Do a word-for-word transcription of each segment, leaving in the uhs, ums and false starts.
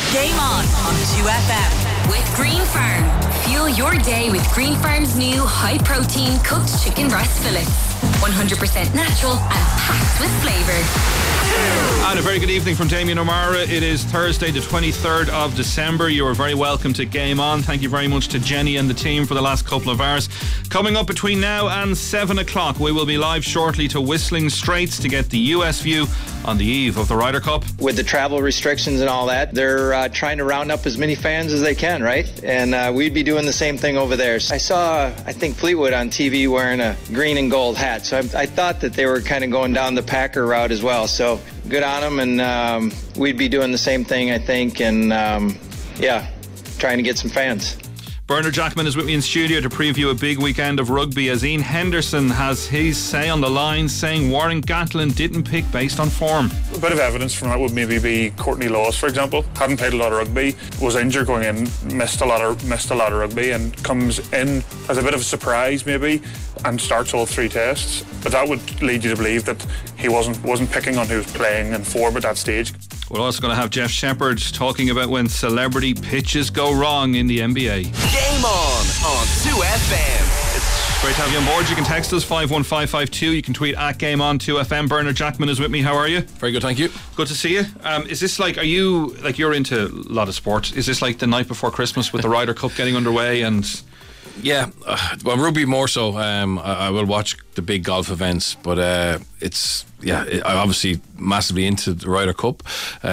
Game On on two F M. With Green Farm. Fuel your day with Green Farm's new high-protein cooked chicken breast fillets. one hundred percent natural and packed with flavour. And a very good evening from Damien O'Mara. It is Thursday the twenty-third of December. You are very welcome to Game On. Thank you very much to Jenny and the team for the last couple of hours. Coming up between now and seven o'clock, we will be live shortly to Whistling Straits to get the U S view on the eve of the Ryder Cup. With the travel restrictions and all that, they're uh, trying to round up as many fans as they can, right? And uh, we'd be doing the same thing over there. I saw, I think, Fleetwood on T V wearing a green and gold hat. So I, I thought that they were kind of going down the Packer route as well. So good on them, and um, we'd be doing the same thing, I think, and um, yeah, trying to get some fans. Bernard Jackman is with me in studio to preview a big weekend of rugby as Ian Henderson has his say on the line, saying Warren Gatland didn't pick based on form. A bit of evidence from that would maybe be Courtney Lawes, for example. Hadn't played a lot of rugby, was injured going in, missed a lot of missed a lot of rugby, and comes in as a bit of a surprise maybe, and starts all three tests. But that would lead you to believe that he wasn't wasn't picking on who was playing in form at that stage. We're also going to have Jeff Shepherd talking about when celebrity pitches go wrong in the N B A. Game On on two F M. It's great to have you on board. You can text us five one five five two. You can tweet at Game On two F M. Bernard Jackman is with me. How are you? Very good, thank you. Good to see you. Um, is this like, are you, like you're into a lot of sport. Is this like the night before Christmas with the Ryder Cup getting underway and... Yeah, uh, well, rugby more so. Um, I, I will watch the big golf events, but uh, it's yeah. It, I'm obviously massively into the Ryder Cup,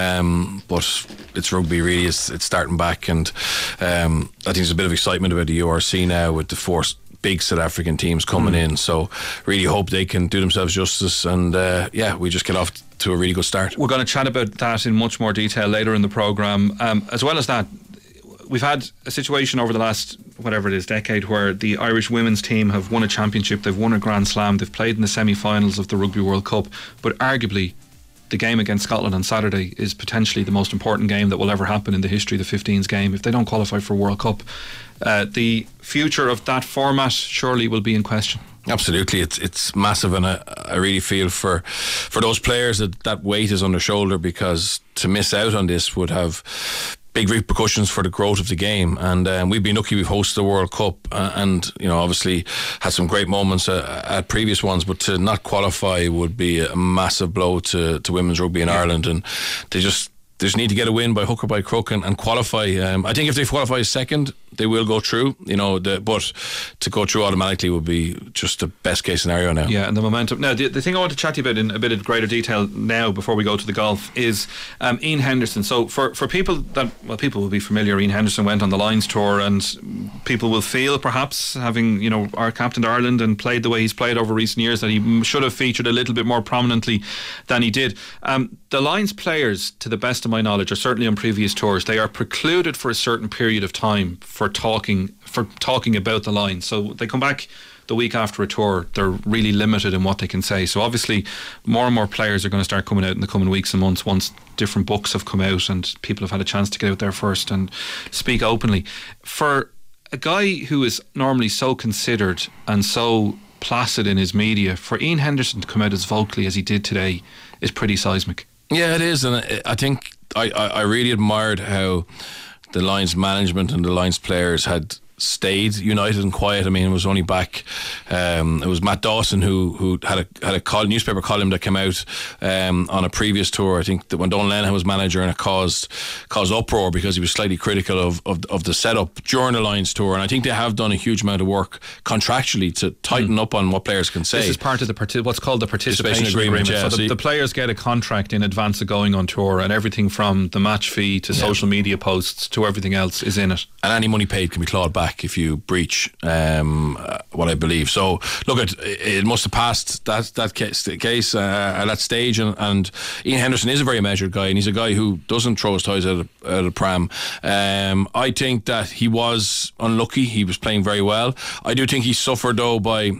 um, but it's rugby really. It's, it's starting back, and um, I think there's a bit of excitement about the U R C now with the four big South African teams coming mm. in. So really hope they can do themselves justice, and uh, yeah, we just get off to a really good start. We're going to chat about that in much more detail later in the programme. Um, as well as that, we've had a situation over the last, whatever it is, decade where the Irish women's team have won a championship, they've won a Grand Slam, they've played in the semi-finals of the Rugby World Cup, but arguably the game against Scotland on Saturday is potentially the most important game that will ever happen in the history of the fifteens game. If they don't qualify for World Cup, uh, the future of that format surely will be in question. Absolutely, it's it's massive, and I, I really feel for for those players that that weight is on their shoulder, because to miss out on this would have big repercussions for the growth of the game. And um, we've been lucky, we've hosted the World Cup, uh, and you know, obviously had some great moments uh, at previous ones, but to not qualify would be a massive blow to, to women's rugby in yeah. Ireland, and they just they just need to get a win by hook or by crook and, and qualify. um, I think if they qualify second, they will go through, you know, the, but to go through automatically would be just the best case scenario now. Yeah, and the momentum. Now, the, the thing I want to chat to you about in a bit of greater detail now before we go to the golf is um, Ian Henderson. So for, for people that, well, people will be familiar, Ian Henderson went on the Lions tour, and people will feel, perhaps, having, you know, our captained Ireland and played the way he's played over recent years, that he should have featured a little bit more prominently than he did. Um, the Lions players, to the best of my knowledge, or certainly on previous tours, they are precluded for a certain period of time for talking for talking about the Lions. So they come back the week after a tour, they're really limited in what they can say. So obviously more and more players are going to start coming out in the coming weeks and months once different books have come out and people have had a chance to get out there first and speak openly. For a guy who is normally so considered and so placid in his media, for Ian Henderson to come out as vocally as he did today is pretty seismic. Yeah, it is, and I think I, I, I really admired how the Lions management and the Lions players had stayed united and quiet. I mean, it was only back um, it was Matt Dawson who who had a had a call, newspaper column that came out um, on a previous tour. I think that when Donal Lenihan was manager, and it caused caused uproar because he was slightly critical of, of of the setup during the Lions tour. And I think they have done a huge amount of work contractually to tighten mm. up on what players can say. This is part of the parti- what's called the participation agreement. agreement. Yeah. So the, the players get a contract in advance of going on tour, and everything from the match fee to yeah. social media posts to everything else is in it. And any money paid can be clawed back if you breach um, uh, what I believe. So look, it, it must have passed that that case, case uh, at that stage, and, and Ian Henderson is a very measured guy, and he's a guy who doesn't throw his toys out of, out of the pram. um, I think that he was unlucky. He was playing very well. I do think he suffered though by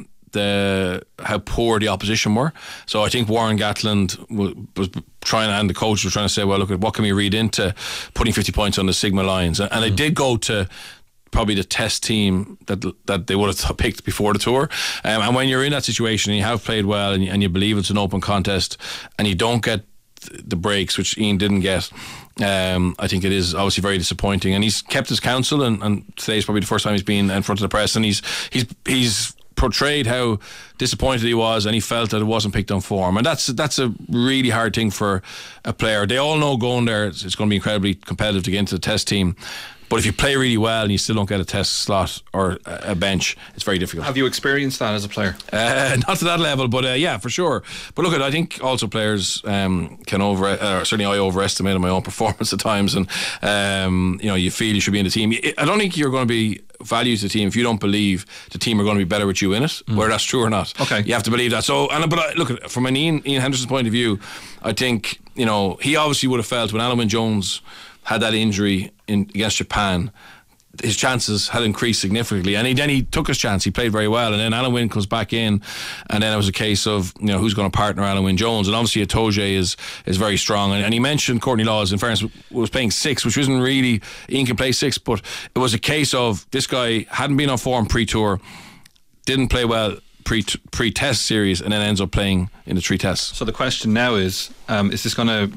the how poor the opposition were. So I think Warren Gatland was, was trying, and the coach was trying to say, well, look, what can we read into putting fifty points on the Sigma Lions? And, and mm. I did go to probably the test team that that they would have picked before the tour, um, and when you're in that situation and you have played well and you, and you believe it's an open contest and you don't get the breaks, which Ian didn't get, Um, I think it is obviously very disappointing, and he's kept his counsel, and, and today's probably the first time he's been in front of the press, and he's he's he's portrayed how disappointed he was, and he felt that it wasn't picked on form, and that's that's a really hard thing for a player. They all know going there it's, it's going to be incredibly competitive to get into the Test team. But if you play really well and you still don't get a Test slot or a bench, it's very difficult. Have you experienced that as a player? Uh, not to that level, but uh, yeah, for sure. But look, I think also players um, can over, uh, certainly I overestimated my own performance at times, and um, you know, you feel you should be in the team. I don't think you're going to be valued to the team if you don't believe the team are going to be better with you in it, mm. whether that's true or not. Okay, you have to believe that. So, and but uh, look, from an Ian, Ian Henderson's point of view, I think, you know, he obviously would have felt when Alan Wynne-Jones had that injury in against Japan, his chances had increased significantly, and he, then he took his chance. He played very well, and then Alan Wynne comes back in, and then it was a case of, you know, who's going to partner Alan Wynne-Jones, and obviously Itoje is is very strong, and, and he mentioned Courtney Lawes, in fairness, was playing six, which isn't really, Ian can play six, but it was a case of this guy hadn't been on form pre-tour, didn't play well pre pre-test series, and then ends up playing in the three tests. So the question now is, um, is this going to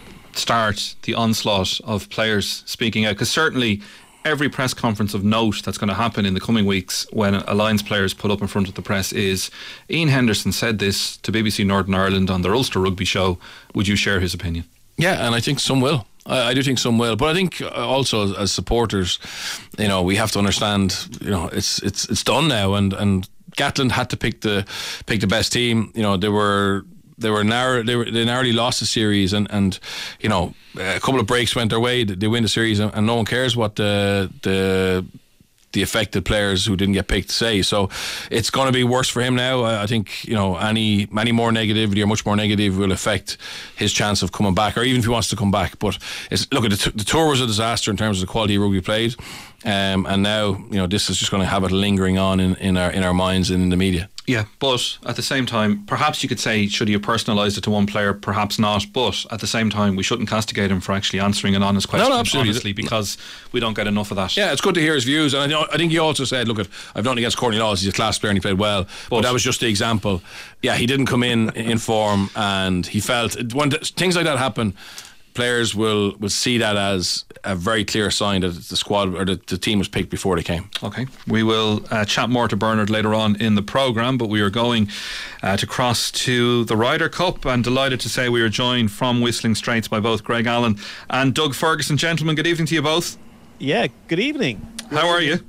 start the onslaught of players speaking out? Because certainly every press conference of note that's going to happen in the coming weeks when Alliance players pull up in front of the press is, Ian Henderson said this to B B C Northern Ireland on their Ulster Rugby show. Would you share his opinion? Yeah, and I think some will. I, I do think some will, but I think also as, as supporters, you know, we have to understand, you know, it's it's it's done now, and and Gatland had to pick the pick the best team. You know, they were. They were narrow. They, were, they narrowly lost the series, and, and you know, a couple of breaks went their way. They win the series, and, and no one cares what the the the affected players who didn't get picked say. So it's going to be worse for him now. I think, you know, any any more negativity or much more negative will affect his chance of coming back, or even if he wants to come back. But it's, look, the, t- the tour was a disaster in terms of the quality of rugby played, um, and now, you know, this is just going to have it lingering on in, in our in our minds and in the media. Yeah, but at the same time, perhaps you could say, should he have personalised it to one player? Perhaps not. But at the same time, we shouldn't castigate him for actually answering an honest question, no, no, absolutely. honestly, because we don't get enough of that. Yeah, it's good to hear his views. And I, I think he also said, look, I've nothing against Courtney Lawes, he's a class player and he played well. But, but that was just the example. Yeah, he didn't come in in form, and he felt, when things like that happen, players will, will see that as a very clear sign that the squad or the, the team was picked before they came. Okay, we will uh, chat more to Bernard later on in the programme, but we are going uh, to cross to the Ryder Cup, and delighted to say we are joined from Whistling Straits by both Greg Allen and Doug Ferguson. Gentlemen, good evening to you both. Yeah, good evening. How are you?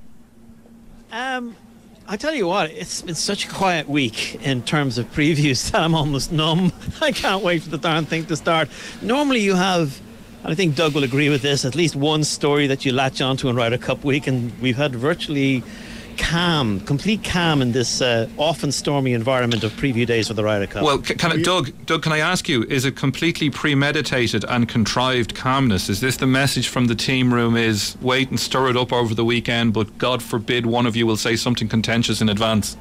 Um, I tell you what, it's been such a quiet week in terms of previews that I'm almost numb. I can't wait for the darn thing to start. Normally you have, and I think Doug will agree with this, at least one story that you latch onto in Ryder Cup week, and we've had virtually calm, complete calm in this uh, often stormy environment of preview days for the Ryder Cup. Well, can, can I, Doug, Doug, can I ask you, is it completely premeditated and contrived calmness? Is this the message from the team room, is wait and stir it up over the weekend, but God forbid one of you will say something contentious in advance?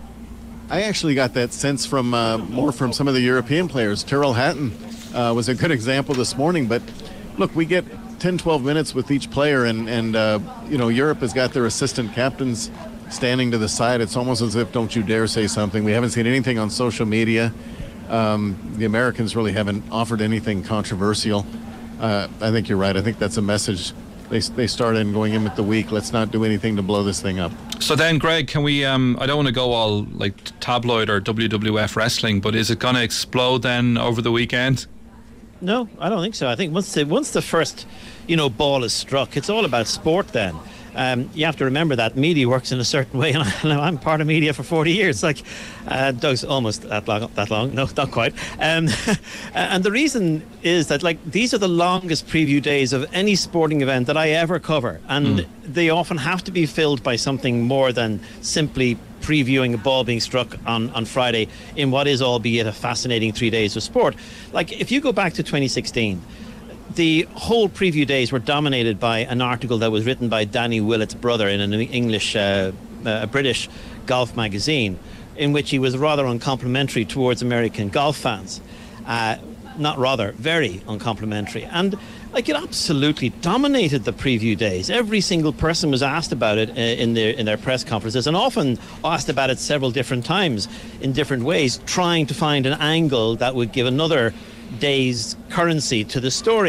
I actually got that sense from uh, more from some of the European players. Tyrrell Hatton uh, was a good example this morning, but look, we get ten, twelve minutes with each player, and, and uh, you know, Europe has got their assistant captains standing to the side. It's almost as if don't you dare say something. We haven't seen anything on social media. Um, the Americans really haven't offered anything controversial. Uh, I think you're right. I think that's a message they they started in going in with the week. Let's not do anything to blow this thing up. So then, Greg, can we, um, I don't want to go all like tabloid or W W F wrestling, but is it going to explode then over the weekend? No, I don't think so. I think once the, once the first, you know, ball is struck, it's all about sport then. Um, you have to remember that media works in a certain way, and I'm part of media for forty years. Like uh, Doug's almost that long, that long. No, not quite. Um, and the reason is that, like, these are the longest preview days of any sporting event that I ever cover, and mm. they often have to be filled by something more than simply previewing a ball being struck on, on Friday in what is, albeit, a fascinating three days of sport. Like, if you go back to twenty sixteen. The whole preview days were dominated by an article that was written by Danny Willett's brother in an English, uh, uh, British golf magazine, in which he was rather uncomplimentary towards American golf fans. Uh, not rather, very uncomplimentary. And like, it absolutely dominated the preview days. Every single person was asked about it uh, in their in their press conferences, and often asked about it several different times in different ways, trying to find an angle that would give another day's currency to the story.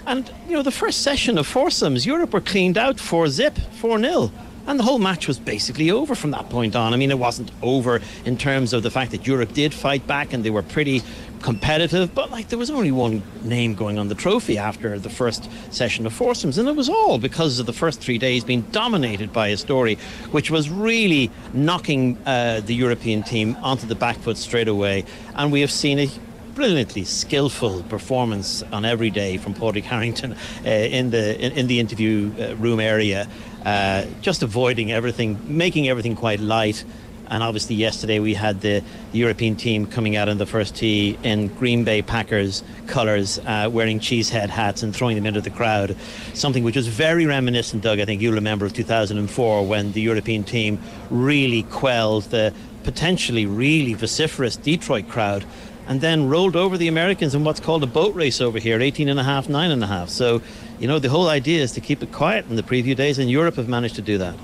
And, you know, the first session of foursomes, Europe were cleaned out four zip, four nil. And the whole match was basically over from that point on. I mean, it wasn't over in terms of the fact that Europe did fight back and they were pretty competitive, but like there was only one name going on the trophy after the first session of foursomes, and it was all because of the first three days being dominated by a story which was really knocking uh, the European team onto the back foot straight away. And we have seen a brilliantly skillful performance on every day from Padraig Harrington uh, in the in, in the interview uh, room area, uh, just avoiding everything, making everything quite light. And obviously yesterday we had the, the European team coming out on the first tee in Green Bay Packers colours, uh, wearing cheesehead hats and throwing them into the crowd. Something which was very reminiscent, Doug, I think you'll remember, of two thousand four when the European team really quelled the potentially really vociferous Detroit crowd and then rolled over the Americans in what's called a boat race over here, eighteen and a half, nine and a half. So, you know, the whole idea is to keep it quiet in the preview days, and Europe have managed to do that.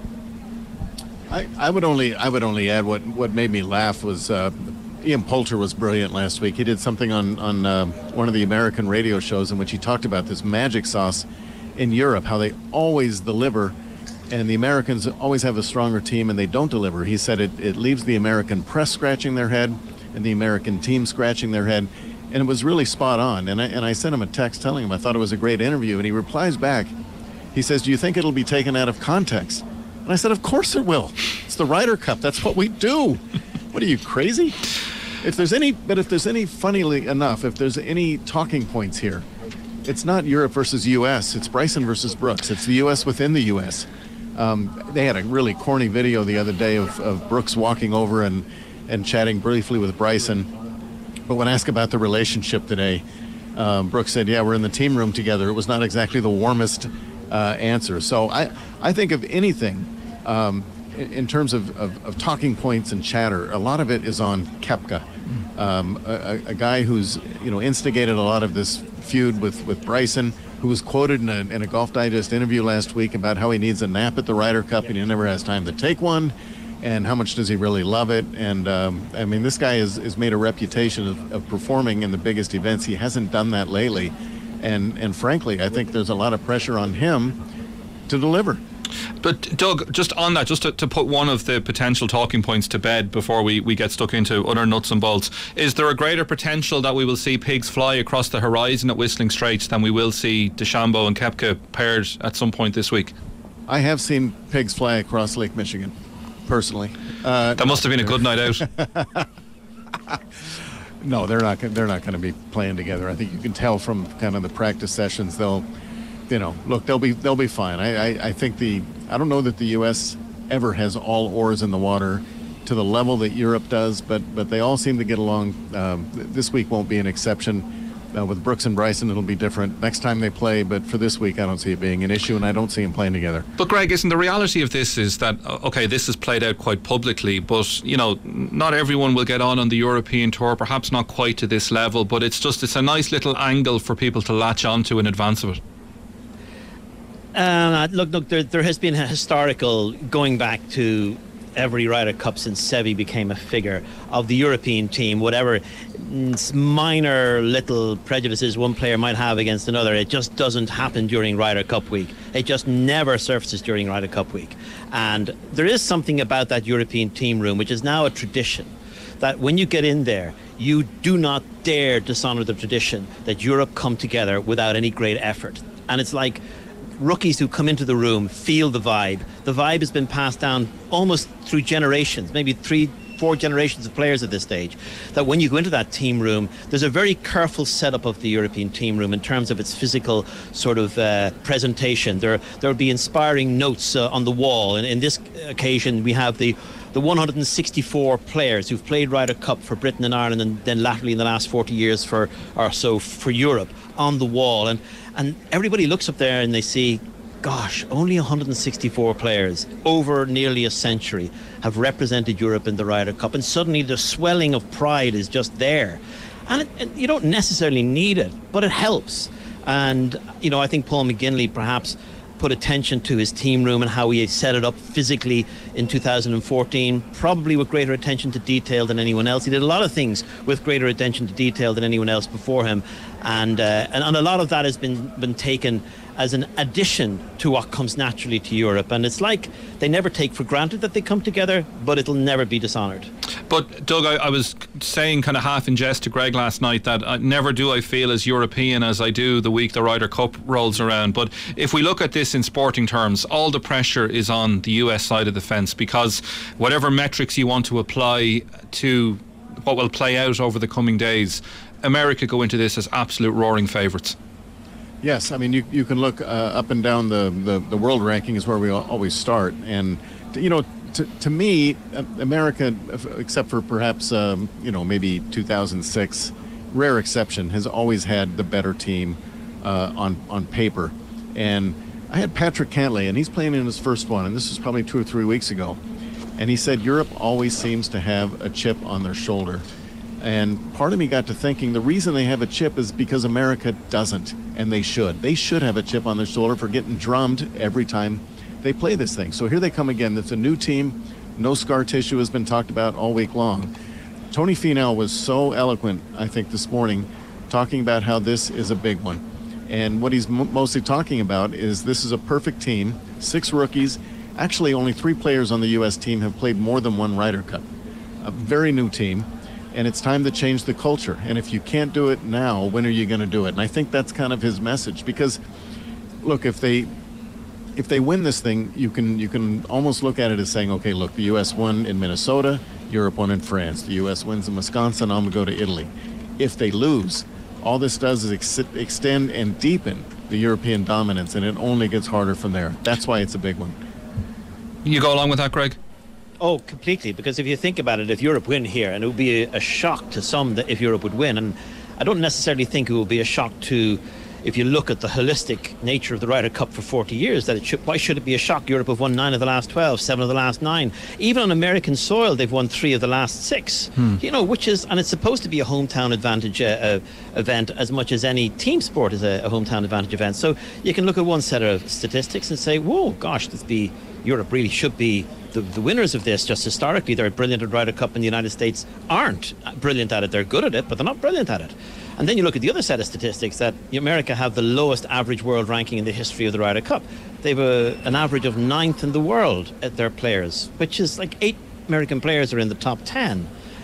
I, I would only I would only add what, what made me laugh was uh, Ian Poulter was brilliant last week. He did something on on uh, one of the American radio shows in which he talked about this magic sauce in Europe, how they always deliver, and the Americans always have a stronger team and they don't deliver. He said it, it leaves the American press scratching their head and the American team scratching their head, and it was really spot on. And I, and I sent him a text telling him I thought it was a great interview, and he replies back. He says, "Do you think it'll be taken out of context?" And I said, "Of course it will. It's the Ryder Cup. That's what we do. What are you, crazy?" If there's any, but if there's any, funnily enough, if there's any talking points here, it's not Europe versus U S. It's Bryson versus Brooks. It's the U S within the U S. Um, they had a really corny video the other day of, of Brooks walking over and, and chatting briefly with Bryson. But when asked about the relationship today, um, Brooks said, "Yeah, we're in the team room together." It was not exactly the warmest uh, answer. So I, I think of anything um, in, in terms of, of, of talking points and chatter, a lot of it is on Koepka, um, a, a guy who's you know instigated a lot of this feud with, with Bryson, who was quoted in a, in a Golf Digest interview last week about how he needs a nap at the Ryder Cup and he never has time to take one, and how much does he really love it. And um, I mean, this guy has, has made a reputation of, of performing in the biggest events. He hasn't done that lately, and and frankly, I think there's a lot of pressure on him to deliver. But Doug, just on that, just to, to put one of the potential talking points to bed before we, we get stuck into other nuts and bolts, is there a greater potential that we will see pigs fly across the horizon at Whistling Straits than we will see DeChambeau and Koepka paired at some point this week? I have seen pigs fly across Lake Michigan, personally. Uh, that must have been a good night out. No, they're not. They're not going to be playing together. I think you can tell from kind of the practice sessions. They'll, you know, look. They'll be. They'll be fine. I. I, I think the. I don't know that the U S ever has all oars in the water to the level that Europe does, but but they all seem to get along. Um, this week won't be an exception. Uh, with Brooks and Bryson, it'll be different next time they play, but for this week, I don't see it being an issue, and I don't see them playing together. But Greg, isn't the reality of this is that, okay, this is played out quite publicly, but, you know, not everyone will get on on the European Tour, perhaps not quite to this level, but it's just, it's a nice little angle for people to latch onto in advance of it. Uh, look, look, there, there has been a historical, going back to every Ryder Cup since Seve became a figure of the European team, whatever minor little prejudices one player might have against another, it just doesn't happen during Ryder Cup week. It just never surfaces during Ryder Cup week. And there is something about that European team room, which is now a tradition, that when you get in there, you do not dare dishonor the tradition that Europe come together without any great effort. And it's like rookies who come into the room feel the vibe. The vibe has been passed down almost through generations, maybe three, four generations of players at this stage, that when you go into that team room, there's a very careful setup of the European team room in terms of its physical sort of uh, presentation. There there'll be inspiring notes uh, on the wall, and in this occasion we have the the one hundred sixty-four players who've played Ryder Cup for Britain and Ireland, and then latterly in the last forty years for or so for Europe, on the wall. And and everybody looks up there and they see, gosh, only one hundred sixty-four players over nearly a century have represented Europe in the Ryder Cup, and suddenly the swelling of pride is just there. And it, it, you don't necessarily need it, but it helps. And, you know, I think Paul McGinley perhaps put attention to his team room and how he set it up physically in two thousand fourteen, probably with greater attention to detail than anyone else. He did a lot of things with greater attention to detail than anyone else before him. And, uh, and and a lot of that has been been taken as an addition to what comes naturally to Europe. And it's like they never take for granted that they come together, but it'll never be dishonoured. But Doug, I, I was saying kind of half in jest to Greg last night that uh, never do I feel as European as I do the week the Ryder Cup rolls around. But if we look at this in sporting terms, all the pressure is on the U S side of the fence, because whatever metrics you want to apply to what will play out over the coming days, America go into this as absolute roaring favourites. Yes, I mean, you you can look uh, up and down the, the, the world ranking is where we always start. And, you know, to, to me, America, except for perhaps, um, you know, maybe two thousand six, rare exception, has always had the better team uh, on, on paper. And I had Patrick Cantlay, and he's playing in his first one, and this was probably two or three weeks ago. And he said Europe always seems to have a chip on their shoulder. And part of me got to thinking the reason they have a chip is because America doesn't, and they should. They should have a chip on their shoulder for getting drummed every time they play this thing. So here they come again. It's a new team. No scar tissue has been talked about all week long. Tony Finau was so eloquent, I think, this morning, talking about how this is a big one. And what he's m- mostly talking about is this is a perfect team, six rookies. Actually, only three players on the U S team have played more than one Ryder Cup. A very new team. And it's time to change the culture. And if you can't do it now, when are you going to do it? And I think that's kind of his message. Because, look, if they if they win this thing, you can you can almost look at it as saying, okay, look, the U S won in Minnesota, Europe won in France. The U S wins in Wisconsin, I'm going to go to Italy. If they lose, all this does is ex- extend and deepen the European dominance, and it only gets harder from there. That's why it's a big one. You go along with that, Greg? Oh, completely. Because if you think about it, if Europe win here, and it would be a, a shock to some that if Europe would win, and I don't necessarily think it will be a shock to, if you look at the holistic nature of the Ryder Cup for forty years, that it should, why should it be a shock? Europe have won nine of the last twelve, seven of the last nine. Even on American soil, they've won three of the last six. Hmm. You know, which is, and it's supposed to be a hometown advantage uh, uh, event as much as any team sport is a, a hometown advantage event. So you can look at one set of statistics and say, whoa, gosh, this be Europe really should be the, the winners of this. Just historically, they're brilliant at Ryder Cup, and the United States aren't brilliant at it. They're good at it, but they're not brilliant at it. And then you look at the other set of statistics, that America have the lowest average world ranking in the history of the Ryder Cup. They have a, an average of ninth in the world at their players, which is like eight American players are in the top ten.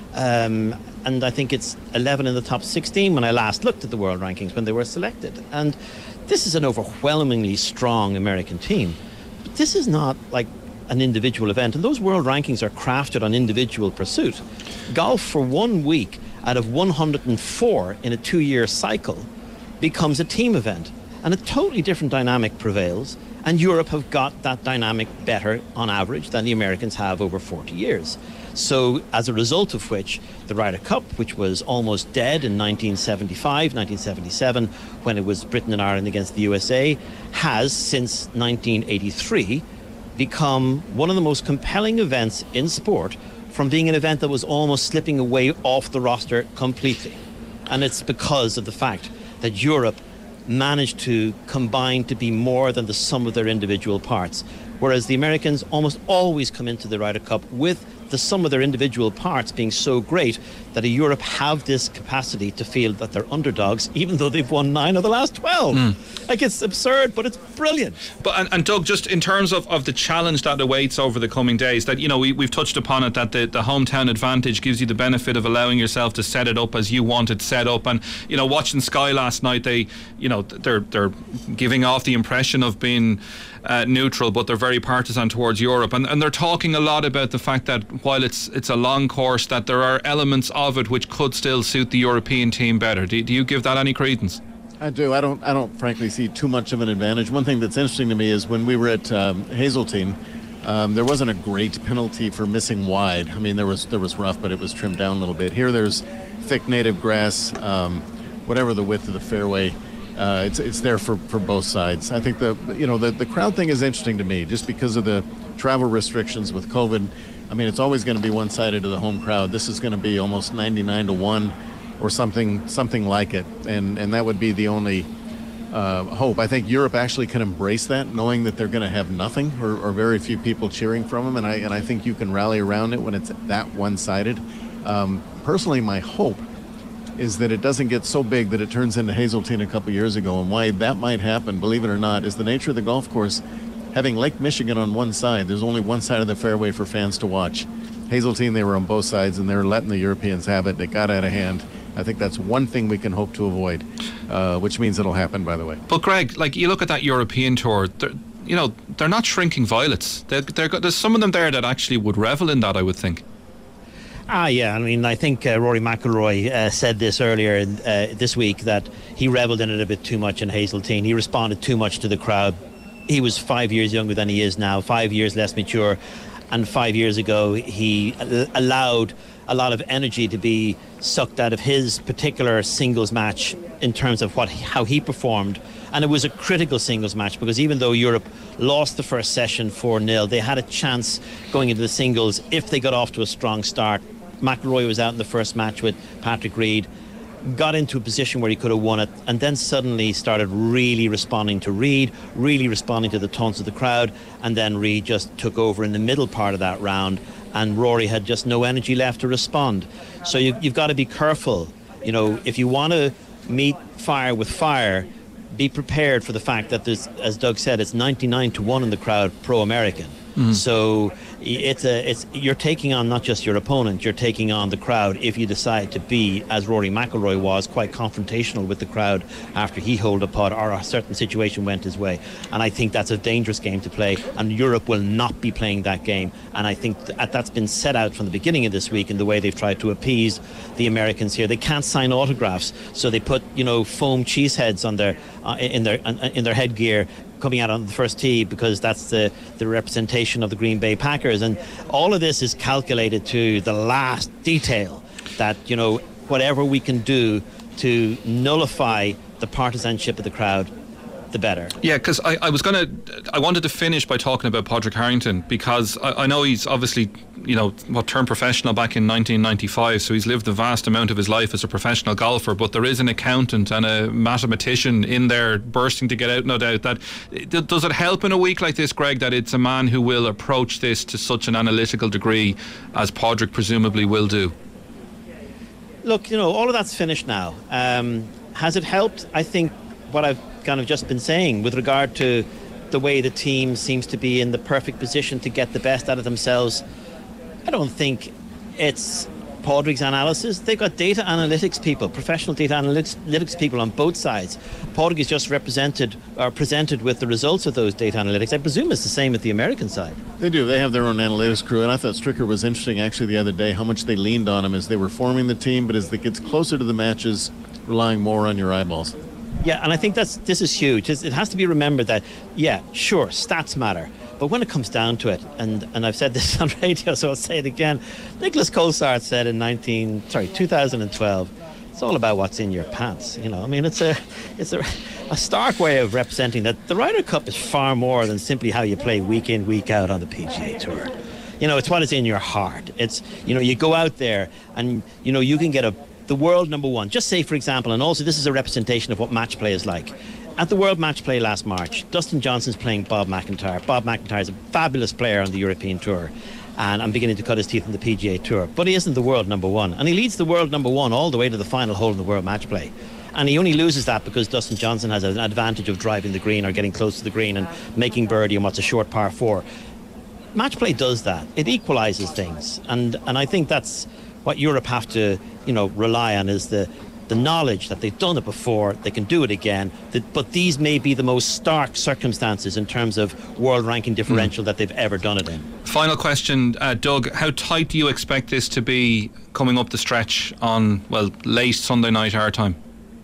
Um, and I think it's eleven in the top sixteen when I last looked at the world rankings when they were selected. And this is an overwhelmingly strong American team. But this is not like an individual event. And those world rankings are crafted on individual pursuit. Golf for one week out of one hundred four in a two-year cycle becomes a team event, and a totally different dynamic prevails, and Europe have got that dynamic better on average than the Americans have over forty years. So as a result of which, the Ryder Cup, which was almost dead in nineteen seventy-five, nineteen seventy-seven, when it was Britain and Ireland against the U S A, has since nineteen eighty-three become one of the most compelling events in sport, from being an event that was almost slipping away off the roster completely. And it's because of the fact that Europe managed to combine to be more than the sum of their individual parts, whereas the Americans almost always come into the Ryder Cup with the sum of their individual parts being so great that a Europe have this capacity to feel that they're underdogs, even though they've won nine of the last twelve. Mm. Like, it's absurd, but it's brilliant. But and, and Doug, just in terms of, of the challenge that awaits over the coming days, that, you know, we, we've touched upon it, that the, the hometown advantage gives you the benefit of allowing yourself to set it up as you want it set up. And, you know, watching Sky last night, they, you know, they're they're giving off the impression of being uh, neutral, but they're very partisan towards Europe. And, and they're talking a lot about the fact that while it's it's a long course, that there are elements of it which could still suit the European team better. Do, do you give that any credence? I do. I don't. I don't frankly see too much of an advantage. One thing that's interesting to me is when we were at um, Hazeltine, um, there wasn't a great penalty for missing wide. I mean, there was there was rough, but it was trimmed down a little bit. Here, there's thick native grass, um, whatever the width of the fairway. Uh, it's it's there for, for both sides. I think the you know the the crowd thing is interesting to me just because of the travel restrictions with COVID. I mean, it's always going to be one-sided to the home crowd. This is going to be almost ninety-nine to one or something something like it. And, and that would be the only uh, hope. I think Europe actually can embrace that, knowing that they're going to have nothing or, or very few people cheering from them. And I, and I think you can rally around it when it's that one-sided. Um, personally, my hope is that it doesn't get so big that it turns into Hazeltine a couple years ago. And why that might happen, believe it or not, is the nature of the golf course. Having Lake Michigan on one side, there's only one side of the fairway for fans to watch. Hazeltine, they were on both sides, and they were letting the Europeans have it. It got out of hand. I think that's one thing we can hope to avoid, uh, which means it'll happen, by the way. But Greg, like, you look at that European tour, you know, they're not shrinking violets. They're, they're, there's some of them there that actually would revel in that, I would think. Ah, yeah. I mean, I think uh, Rory McIlroy uh, said this earlier uh, this week, that he reveled in it a bit too much in Hazeltine. He responded too much to the crowd. He was five years younger than he is now, five years less mature. And five years ago, he allowed a lot of energy to be sucked out of his particular singles match in terms of what how he performed. And it was a critical singles match, because even though Europe lost the first session four nil, they had a chance going into the singles if they got off to a strong start. McIlroy was out in the first match with Patrick Reed, got into a position where he could have won it, and then suddenly started really responding to Reed, really responding to the taunts of the crowd, and then Reed just took over in the middle part of that round, and Rory had just no energy left to respond. So you, you've got to be careful. You know, if you want to meet fire with fire, be prepared for the fact that there's, as Doug said, it's ninety-nine to one in the crowd pro-American. Mm-hmm. So it's a, it's you're taking on not just your opponent, you're taking on the crowd if you decide to be, as Rory McIlroy was, quite confrontational with the crowd after he holed a putt or a certain situation went his way. And I think that's a dangerous game to play, and Europe will not be playing that game. And I think that that's been set out from the beginning of this week in the way they've tried to appease the Americans here. They can't sign autographs, so they put, you know, foam cheese heads on their uh, in their uh, in their headgear coming out on the first tee, because that's the, the representation of the Green Bay Packers. And all of this is calculated to the last detail, that, you know, whatever we can do to nullify the partisanship of the crowd, the better. Yeah, because I, I was going to, I wanted to finish by talking about Padraig Harrington, because I, I know he's obviously, you know, what turned professional back in nineteen ninety-five, so he's lived the vast amount of his life as a professional golfer, but there is an accountant and a mathematician in there bursting to get out, no doubt. That does it help in a week like this, Greg, that it's a man who will approach this to such an analytical degree as Padraig presumably will do? Look, you know, all of that's finished now. Um, has it helped? I think what I've kind of just been saying with regard to the way the team seems to be in the perfect position to get the best out of themselves, I don't think it's Padraig's analysis. They've got data analytics people, professional data analytics people on both sides. Padraig is just represented or presented with the results of those data analytics. I presume it's the same at the American side. They do. They have their own analytics crew, and I thought Stricker was interesting actually the other day how much they leaned on him as they were forming the team, but as it gets closer to the matches, relying more on your eyeballs. Yeah, and I think that's this is huge. It has to be remembered that, yeah, sure, stats matter, but when it comes down to it, and, and I've said this on radio, so I'll say it again, Nicholas Colsaert said in nineteen sorry two thousand twelve, it's all about what's in your pants. You know, I mean, it's a it's a, a stark way of representing that the Ryder Cup is far more than simply how you play week in, week out on the P G A Tour. You know, it's what is in your heart. It's, you know, you go out there and, you know, you can get a the world number one. Just say, for example, and also this is a representation of what match play is like. At the World Match Play last March, Dustin Johnson's playing Bob McIntyre. Bob McIntyre is a fabulous player on the European Tour, and I'm beginning to cut his teeth on the P G A Tour. But he isn't the world number one, and he leads the world number one all the way to the final hole in the World Match Play. And he only loses that because Dustin Johnson has an advantage of driving the green or getting close to the green and making birdie on what's a short par four. Match play does that. It equalises things, and and I think that's what Europe have to, you know, rely on, is the the knowledge that they've done it before, they can do it again, that, but these may be the most stark circumstances in terms of world ranking differential mm. that they've ever done it in. Final question, uh, Doug, how tight do you expect this to be coming up the stretch on, well, late Sunday night our time?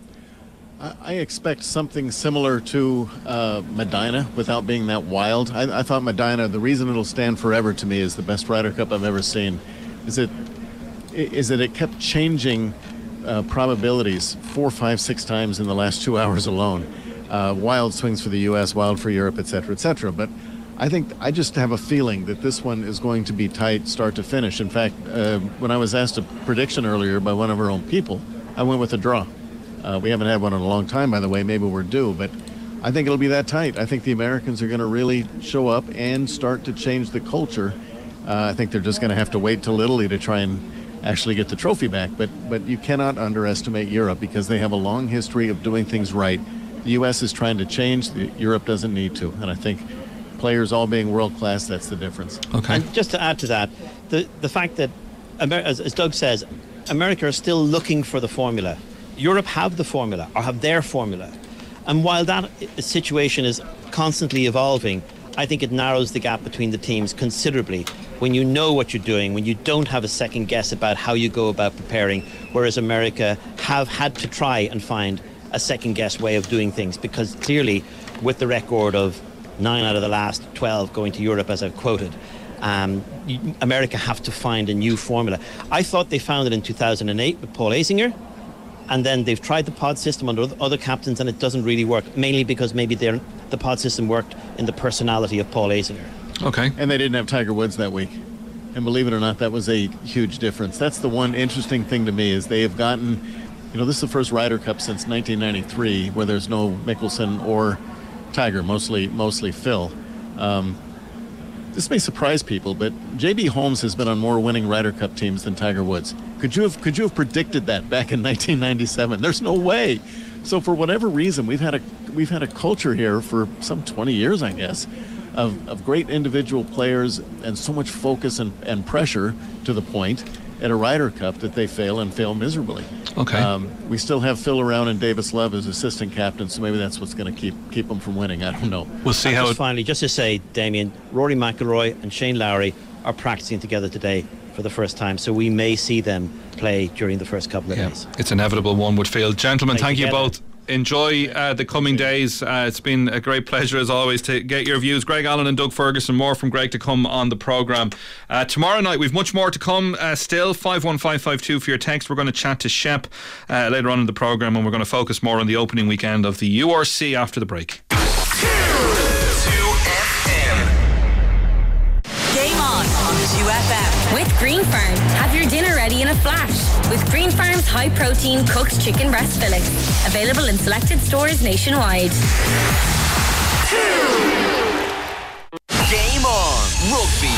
I, I expect something similar to uh, Medina without being that wild. I, I thought Medina, the reason it'll stand forever to me is the best Ryder Cup I've ever seen, is it is that it kept changing uh, probabilities four, five, six times in the last two hours alone. Uh, wild swings for the U S, wild for Europe, et cetera, et cetera. But I think I just have a feeling that this one is going to be tight start to finish. In fact, uh, when I was asked a prediction earlier by one of our own people, I went with a draw. Uh, we haven't had one in a long time, by the way. Maybe we're due, but I think it'll be that tight. I think the Americans are going to really show up and start to change the culture. Uh, I think they're just going to have to wait till Italy to try and actually get the trophy back. But but you cannot underestimate Europe because they have a long history of doing things right. The U S is trying to change. The, Europe doesn't need to. And I think players all being world class, that's the difference. Okay. And just to add to that, the the fact that, Amer- as, as Doug says, America are still looking for the formula. Europe have the formula, or have their formula. And while that situation is constantly evolving, I think it narrows the gap between the teams considerably when you know what you're doing, when you don't have a second guess about how you go about preparing, whereas America have had to try and find a second guess way of doing things, because clearly with the record of nine out of the last twelve going to Europe, as I've quoted, um, America have to find a new formula. I thought they found it in two thousand eight with Paul Azinger, and then they've tried the pod system under other captains and it doesn't really work, mainly because maybe they're, the pod system worked in the personality of Paul Azinger. Okay. And they didn't have Tiger Woods that week. And believe it or not, that was a huge difference. That's the one interesting thing to me, is they have gotten, you know, this is the first Ryder Cup since nineteen ninety-three where there's no Mickelson or Tiger, mostly mostly Phil. Um, this may surprise people, but J B Holmes has been on more winning Ryder Cup teams than Tiger Woods. Could you have could you have predicted that back in nineteen ninety-seven? There's no way. So for whatever reason, we've had a we've had a culture here for some twenty years, I guess, of, of great individual players and so much focus and, and pressure to the point at a Ryder Cup that they fail and fail miserably. Okay. Um, we still have Phil around and Davis Love as assistant captain, so maybe that's what's going to keep keep them from winning. I don't know. We'll see and how just it... Finally, just to say, Damien, Rory McIlroy and Shane Lowry are practicing together today for the first time, so we may see them play during the first couple of yeah, days. It's inevitable, one would feel. Gentlemen, Play thank together. you both. Enjoy uh, the coming days. Uh, it's been a great pleasure as always to get your views. Greg Allen and Doug Ferguson, more from Greg to come on the programme. Uh, tomorrow night we've much more to come uh, still. five one five five two for your text. We're going to chat to Shep uh, later on in the programme, and we're going to focus more on the opening weekend of the U R C after the break. Game on on two F M. With Green Farm, have your dinner ready in a flash with Green Farm's high protein cooked chicken breast fillets. Available in selected stores nationwide. Game on rugby.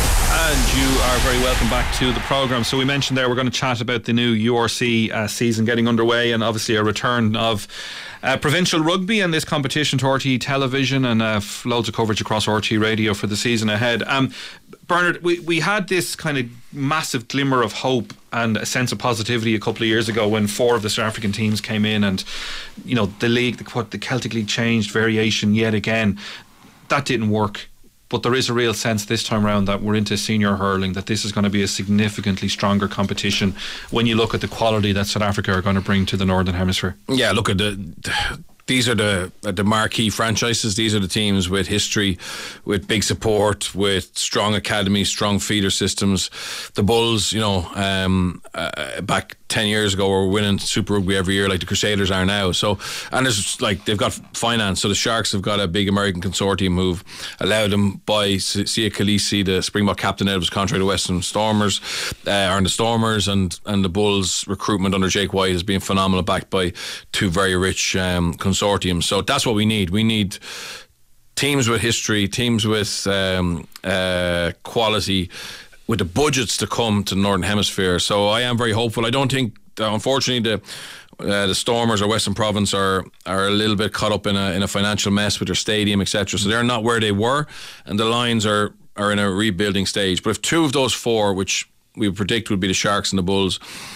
And you are very welcome back to the programme. So we mentioned there we're going to chat about the new U R C uh, season getting underway, and obviously a return of uh, provincial rugby and this competition to R T E television, and uh, loads of coverage across R T E radio for the season ahead. Um, Bernard, we, we had this kind of massive glimmer of hope and a sense of positivity a couple of years ago when four of the South African teams came in, and you know the league, the, the Celtic League changed variation yet again. That didn't work. But there is a real sense this time around that we're into senior hurling, that this is going to be a significantly stronger competition when you look at the quality that South Africa are going to bring to the Northern Hemisphere. Yeah, look at the... These are the the marquee franchises. These are the teams with history, with big support, with strong academies, strong feeder systems. The Bulls, you know, um, uh, back ten years ago were winning Super Rugby every year like the Crusaders are now. So, and there's like they've got finance. So the Sharks have got a big American consortium who've allowed them by Sia Khaleesi, the Springbok captain, out of his contract to Western Stormers, uh, or the Stormers, and and the Bulls recruitment under Jake White has been phenomenal, backed by two very rich um, consortiums. So that's what we need. We need teams with history, teams with um, uh, quality, with the budgets to come to the Northern Hemisphere. So I am very hopeful. I don't think, uh, unfortunately, the uh, the Stormers or Western Province are are a little bit caught up in a in a financial mess with their stadium, et cetera. So they're not where they were, and the Lions are are in a rebuilding stage. But if two of those four, which we predict would be the Sharks and the Bulls,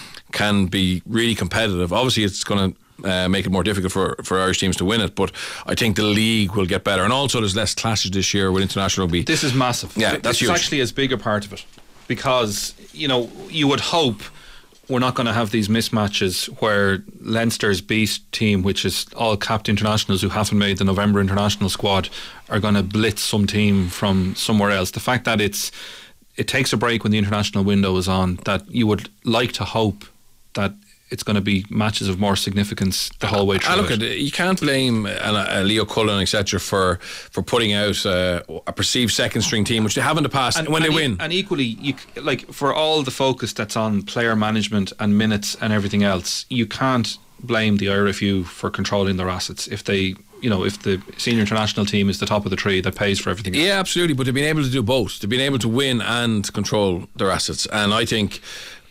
can be really competitive, obviously it's going to Uh, make it more difficult for, for Irish teams to win it, but I think the league will get better, and also there's less clashes this year with international rugby. This is massive. Yeah, Th- that's this huge. is actually as big a part of it, because you know you would hope we're not going to have these mismatches where Leinster's beast team, which is all capped internationals who haven't made the November international squad, are going to blitz some team from somewhere else. The fact that it's it takes a break when the international window is on, that you would like to hope that it's going to be matches of more significance the whole way through. I look it. at it, you can't blame uh, uh, Leo Cullen, et cetera, for for putting out uh, a perceived second string team, which they have in the past. And when and they e- win, and equally, you c- like for all the focus that's on player management and minutes and everything else, you can't blame the I R F U for controlling their assets if they. You know, if the senior international team is the top of the tree that pays for everything else. Yeah, absolutely. But they've been able to do both. They've been able to win and control their assets, and I think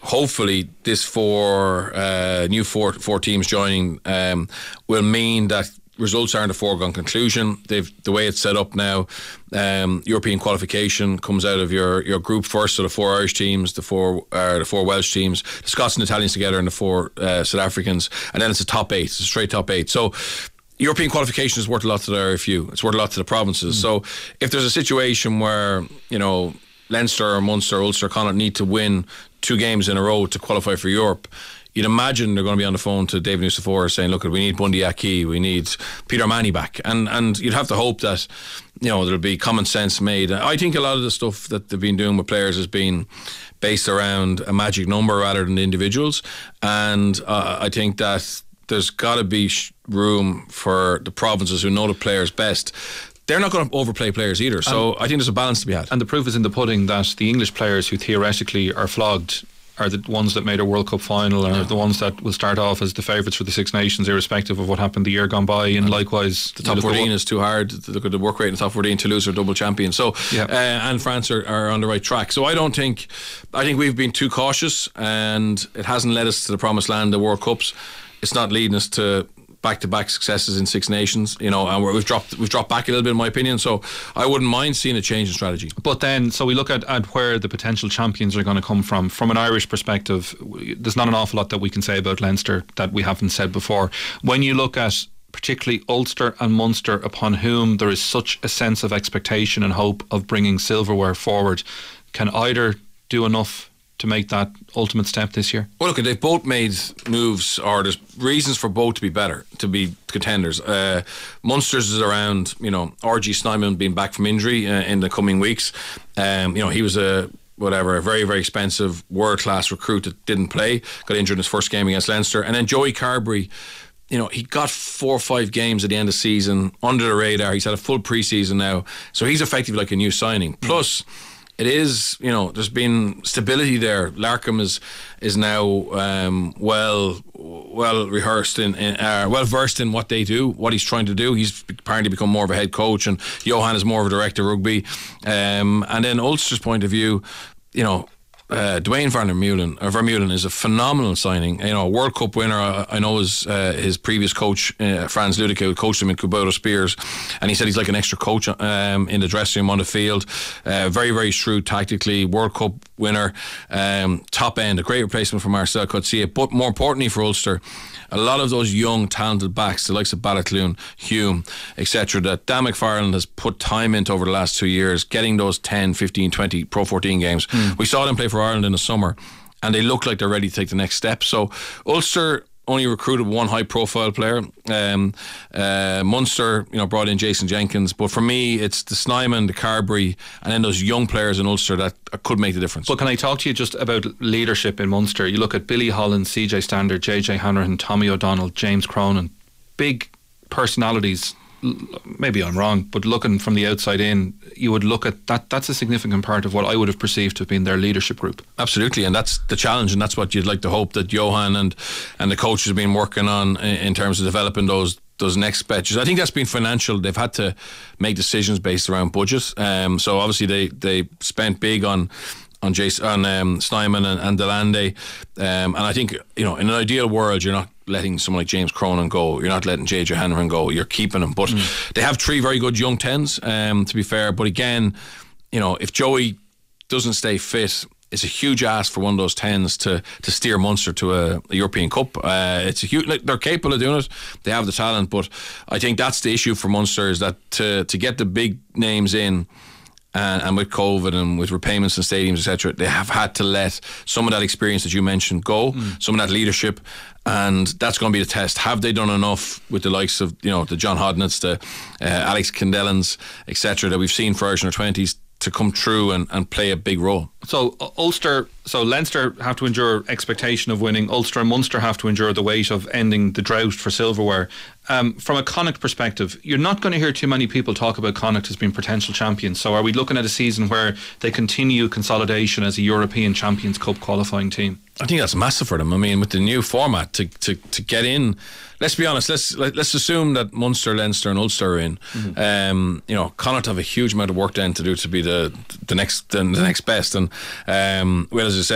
hopefully this four uh, new four four teams joining um, will mean that results aren't a foregone conclusion. They've the way it's set up now. Um, European qualification comes out of your, your group first, so the four Irish teams, the four uh, the four Welsh teams, the Scots and Italians together, and the four uh, South Africans, and then it's a top eight, it's a straight top eight. So European qualification is worth a lot to the R F U. It's worth a lot to the provinces. Mm. So if there's a situation where, you know, Leinster or Munster or Ulster Connacht need to win two games in a row to qualify for Europe, you'd imagine they're going to be on the phone to David Nucifora saying, look, we need Bundy Aki, we need Peter Manny back. And and you'd have to hope that, you know, there'll be common sense made. I think a lot of the stuff that they've been doing with players has been based around a magic number rather than individuals. And uh, I think that there's got to be room for the provinces who know the players best. They're not going to overplay players either. So and I think there's a balance to be had. And the proof is in the pudding that the English players who theoretically are flogged are the ones that made a World Cup final, and are the ones that will start off as the favourites for the Six Nations, irrespective of what happened the year gone by. And likewise, the top fourteen is too hard. Look at the work rate in the top fourteen. Toulouse are double champions. So yeah. uh, and France are, are on the right track. So I don't think I think we've been too cautious, and it hasn't led us to the promised land, the World Cups. It's not leading us to back-to-back successes in Six Nations, you know, and we've dropped we've dropped back a little bit, in my opinion. So I wouldn't mind seeing a change in strategy. But then, so we look at, at where the potential champions are going to come from. From an Irish perspective, there's not an awful lot that we can say about Leinster that we haven't said before. When you look at particularly Ulster and Munster, upon whom there is such a sense of expectation and hope of bringing silverware forward, can either do enough to make that ultimate step this year? Well, look, they've both made moves, or there's reasons for both to be better, to be contenders. Uh, Munster's is around, you know, R G Snyman being back from injury uh, in the coming weeks. Um, you know, he was a whatever, a very, very expensive world-class recruit that didn't play, got injured in his first game against Leinster. And then Joey Carberry, you know, he got four or five games at the end of the season under the radar. He's had a full pre-season now, so he's effectively like a new signing. Plus, it is, you know, there's been stability there. Larkham is is now um, well well rehearsed in, in uh, well versed in what they do, what he's trying to do. He's apparently become more of a head coach, and Johan is more of a director of rugby. Um, and then Ulster's point of view, you know, Uh, Dwayne Vermeulen, uh, Vermeulen is a phenomenal signing. You know, a World Cup winner. I, I know his uh, his previous coach, uh, Franz Ludeke, who coached him in Kubota Spears, and he said he's like an extra coach um, in the dressing room, on the field. Uh, very, very shrewd tactically. World Cup winner, um, top end, a great replacement for Marcel Coetzee. But more importantly for Ulster, a lot of those young, talented backs, the likes of Balatloon, Hume, et cetera, that Dan McFarland has put time into over the last two years, getting those ten, fifteen, twenty Pro fourteen games. Mm. We saw them play for Ireland in the summer, and they look like they're ready to take the next step. So Ulster only recruited one high-profile player. Um, uh, Munster, you know, brought in Jason Jenkins. But for me, it's the Snyman, the Carberry, and then those young players in Ulster that could make the difference. But can I talk to you just about leadership in Munster? You look at Billy Holland, C J Standard, J J Hanrahan, Tommy O'Donnell, James Cronin. Big personalities. Maybe I'm wrong, but looking from the outside in, you would look at that. That's a significant part of what I would have perceived to have been their leadership group. Absolutely, and that's the challenge, and that's what you'd like to hope that Johan and and the coaches have been working on in terms of developing those those next batches. I think that's been financial. They've had to make decisions based around budget. Um, so obviously they they spent big on. on Jason, on um, Snyman and, and Delande, um, and I think, you know, in an ideal world, you're not letting someone like James Cronin go, you're not letting J J Hanrahan go, you're keeping him. But mm. they have three very good young tens, um, to be fair. But again, you know, if Joey doesn't stay fit, it's a huge ask for one of those tens to to steer Munster to a, a European Cup. Uh, it's a huge. Like, they're capable of doing it. They have the talent, but I think that's the issue for Munster, is that to to get the big names in. And, and with COVID and with repayments in stadiums, et cetera, they have had to let some of that experience that you mentioned go, mm. some of that leadership, and that's going to be the test. Have they done enough with the likes of, you know, the John Hodnetts, the uh, Alex Kendellans, et cetera, that we've seen for Irish under twenties to come through and, and play a big role? So uh, Ulster, so Leinster have to endure expectation of winning. Ulster and Munster have to endure the weight of ending the drought for silverware. Um, from a Connacht perspective, you're not going to hear too many people talk about Connacht as being potential champions. So are we looking at a season where they continue consolidation as a European Champions Cup qualifying team? I think that's massive for them. I mean, with the new format, to to, to get in, let's be honest, let's let's assume that Munster, Leinster and Ulster are in. Mm-hmm. Um, you know, Connacht have a huge amount of work then to do to be the the next the, the next best. And um, well, as I said,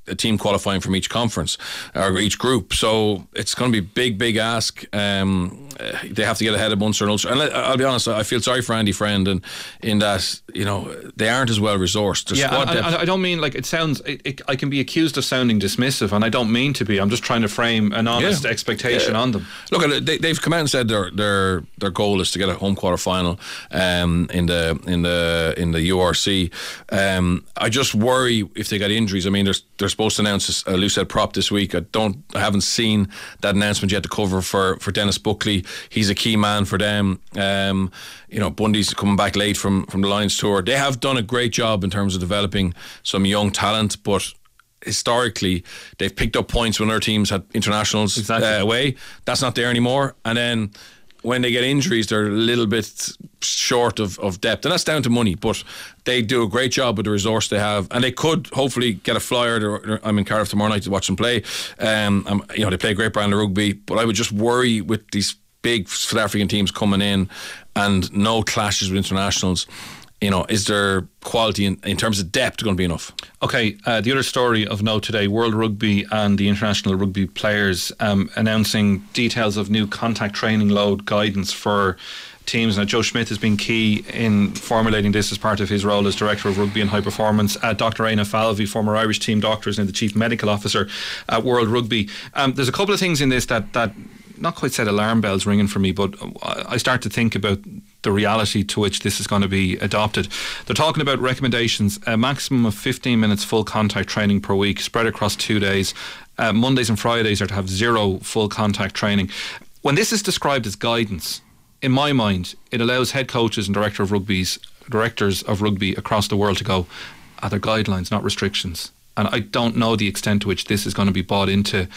a team qualifying from each conference or each group. So it's going to be big, big ask. Um, they have to get ahead of Munster and Ulster. And I'll be honest, I feel sorry for Andy Friend, and in that, you know, they aren't as well resourced. Their yeah, squad I, I, I don't mean like it sounds. It, it, I can be accused of sounding dismissive, and I don't mean to be. I'm just trying to frame an honest yeah. expectation yeah. on them. Look, they, they've come out and said their their their goal is to get a home quarter final um, in the in the in the U R C. Um, I just worry if they get injuries. I mean, they're they're supposed to announce a loosehead prop this week. I don't. I haven't seen that announcement yet to cover for for Dennis Buckley. He's a key man for them. Um, you know, Bundy's coming back late from from the Lions tour. They have done a great job in terms of developing some young talent, but historically they've picked up points when their teams had internationals exactly. uh, away. That's not there anymore. And then when they get injuries, they're a little bit short of, of depth, and that's down to money, but they do a great job with the resource they have, and they could hopefully get a flyer. Or, I'm in Cardiff tomorrow night to watch them play. Um, um, you know, they play a great brand of rugby, but I would just worry with these big South African teams coming in and no clashes with internationals. You know, is there quality in, in terms of depth going to be enough? Okay, uh, the other story of note today, World Rugby and the international rugby players um, announcing details of new contact training load guidance for teams. Now, Joe Schmidt has been key in formulating this as part of his role as Director of Rugby and High Performance. Uh, Doctor Aina Falvey, former Irish team doctor, is now the Chief Medical Officer at World Rugby. Um, there's a couple of things in this that, that not quite said alarm bells ringing for me, but I start to think about the reality to which this is going to be adopted. They're talking about recommendations, a maximum of fifteen minutes full contact training per week spread across two days. Uh, Mondays and Fridays are to have zero full contact training. When this is described as guidance, in my mind, it allows head coaches and director of rugby's, directors of rugby across the world to go, are there guidelines, not restrictions? And I don't know the extent to which this is going to be bought into.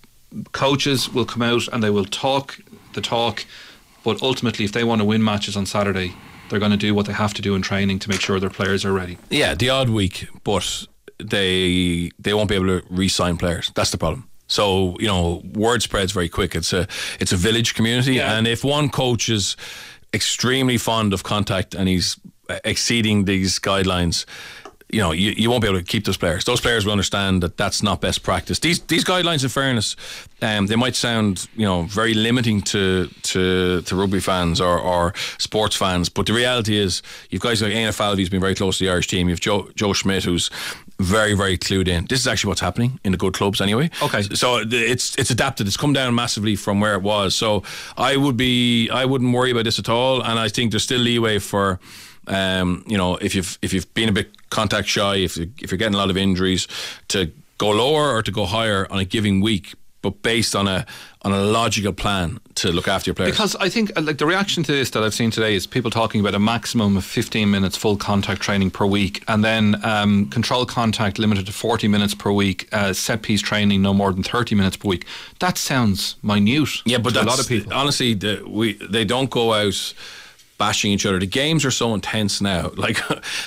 Coaches will come out and they will talk the talk, but ultimately if they want to win matches on Saturday, they're going to do what they have to do in training to make sure their players are ready. Yeah, the odd week, but they they won't be able to re-sign players. That's the problem. So, you know, word spreads very quick. It's a it's a village community, yeah. And if one coach is extremely fond of contact and he's exceeding these guidelines, you know, you, you won't be able to keep those players. Those players will understand that that's not best practice. These these guidelines, in fairness, um, they might sound, you know, very limiting to to, to rugby fans or, or sports fans, but the reality is, you've guys like Aina Falvey, who's been very close to the Irish team. You've Joe Joe Schmidt, who's very very clued in. This is actually what's happening in the good clubs anyway. Okay, so it's it's adapted. It's come down massively from where it was. So I would be I wouldn't worry about this at all, and I think there's still leeway for. Um, you know, if you've if you've been a bit contact shy, if you, if you're getting a lot of injuries, to go lower or to go higher on a given week, but based on a on a logical plan to look after your players. Because I think like the reaction to this that I've seen today is people talking about a maximum of fifteen minutes full contact training per week, and then um, control contact limited to forty minutes per week, uh, set piece training no more than thirty minutes per week. That sounds minute. Yeah, but to that's, a lot of people. Honestly, the, we they don't go out bashing each other. The games are so intense now. Like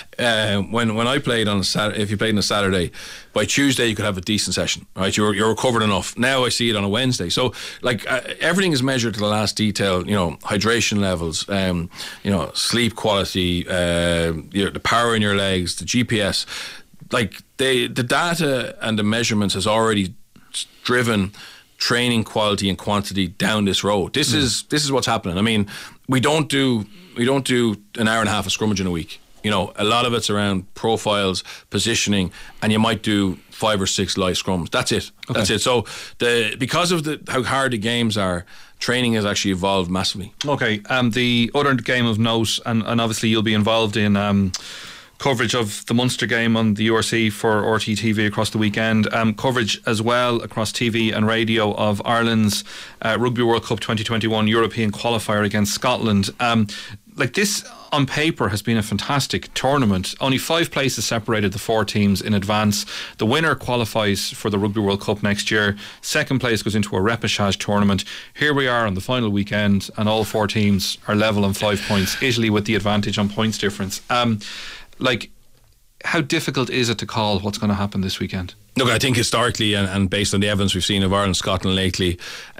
uh, when when I played on a Saturday, if you played on a Saturday, by Tuesday you could have a decent session, right? You're you're recovered enough. Now I see it on a Wednesday. So like uh, everything is measured to the last detail. You know, hydration levels, um, you know, sleep quality, uh, your, the power in your legs, the G P S. Like they, the data and the measurements has already driven training quality and quantity down this road. This mm. is this is what's happening. I mean, we don't do we don't do an hour and a half of scrummage in a week. You know, a lot of it's around profiles, positioning, and you might do five or six live scrums. That's it. Okay. That's it. So the because of the how hard the games are, training has actually evolved massively. Okay. Um, the other game of note, and, and obviously you'll be involved in um, coverage of the Munster game on the U R C for R T T V across the weekend. Um, coverage as well across T V and radio of Ireland's uh, Rugby World Cup twenty twenty-one European qualifier against Scotland. Um, like this on paper has been a fantastic tournament. Only five places separated the four teams in advance. The winner qualifies for the Rugby World Cup next year. Second place goes into a repechage tournament. Here we are on the final weekend and all four teams are level on five points. Italy with the advantage on points difference. Um, like, how difficult is it to call what's going to happen this weekend? Look, I think historically and, and based on the evidence we've seen of Ireland and Scotland lately,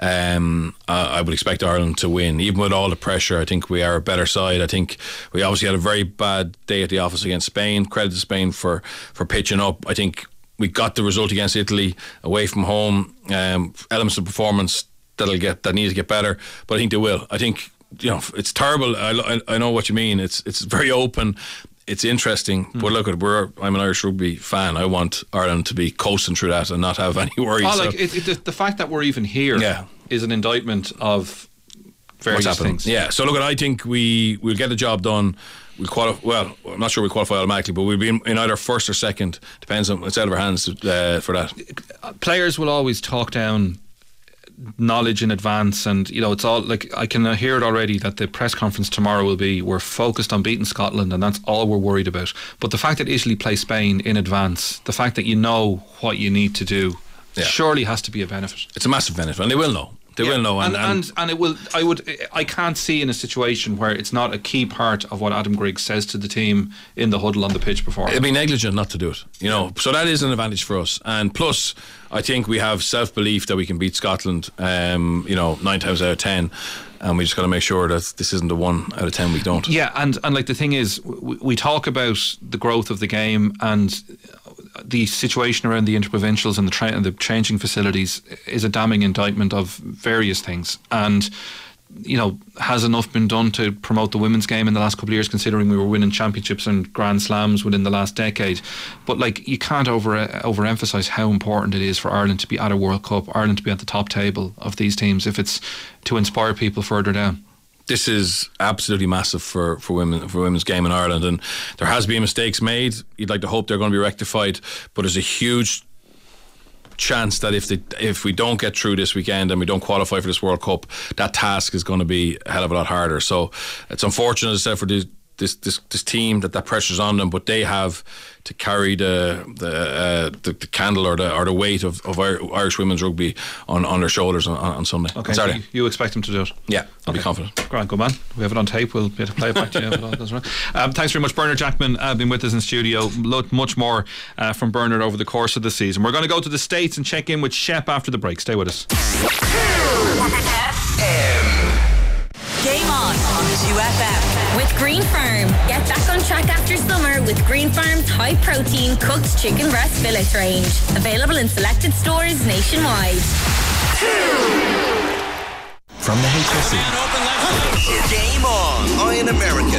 um, uh, I would expect Ireland to win. Even with all the pressure, I think we are a better side. I think we obviously had a very bad day at the office against Spain. Credit to Spain for, for pitching up. I think we got the result against Italy away from home. Um, elements of performance that'll get that need to get better, but I think they will. I think, you know, it's terrible. I, I, I know what you mean. It's it's very open. It's interesting, mm. but look at we're. I'm an Irish rugby fan. I want Ireland to be coasting through that and not have any worries. Oh, so. like it, it, the, the fact that we're even here yeah. is an indictment of various What's happening. things. Yeah. So look, at I think we we'll get the job done. We'll qualify. Well, I'm not sure we qualify automatically, but we'll be in, in either first or second. Depends on it's out of our hands uh, for that. Players will always talk down knowledge in advance, and you know it's all like I can hear it already that the press conference tomorrow will be we're focused on beating Scotland and that's all we're worried about. But the fact that Italy play Spain in advance, the fact that you know what you need to do, yeah. surely has to be a benefit. It's a massive benefit, and they will know. They yeah. will know, and, and, and, and and it will. I would. I can't see in a situation where it's not a key part of what Adam Griggs says to the team in the huddle on the pitch before. It'd be negligent not to do it, you know. So that is an advantage for us. And plus, I think we have self-belief that we can beat Scotland. Um, you know, nine times out of ten. And we just got to make sure that this isn't the one out of ten we don't. Yeah, and and like the thing is, we, we talk about the growth of the game and the situation around the interprovincials and the tra- and the changing facilities is a damning indictment of various things. And you know, has enough been done to promote the women's game in the last couple of years, considering we were winning championships and Grand Slams within the last decade? But like, you can't over overemphasize how important it is for Ireland to be at a World Cup, Ireland to be at the top table of these teams, if it's to inspire people further down. This is absolutely massive for, for women for women's game in Ireland, and there has been mistakes made. You'd like to hope they're going to be rectified, but there's a huge chance that if they, if we don't get through this weekend and we don't qualify for this World Cup, that task is going to be a hell of a lot harder. So it's unfortunate, as I said, for this this this, this team that that pressure's on them, but they have to carry the the uh, the, the candle or the or the weight of, of Irish women's rugby on, on their shoulders on, on Sunday. Okay, so you, you expect them to do it? Yeah, I'll okay. be confident. Grant, good man. We have it on tape. We'll be able to play it back to you. If it all goes wrong. Um, thanks very much, Bernard Jackman. Uh, been with us in studio. Look, much more uh, from Bernard over the course of the season. We're going to go to the States and check in with Shep after the break. Stay with us. Game on on two F M with Green Farm. Get back on track after summer with Green Farm's high protein cooked chicken breast fillet range. Available in selected stores nationwide. From the H S E. Game on Iron America.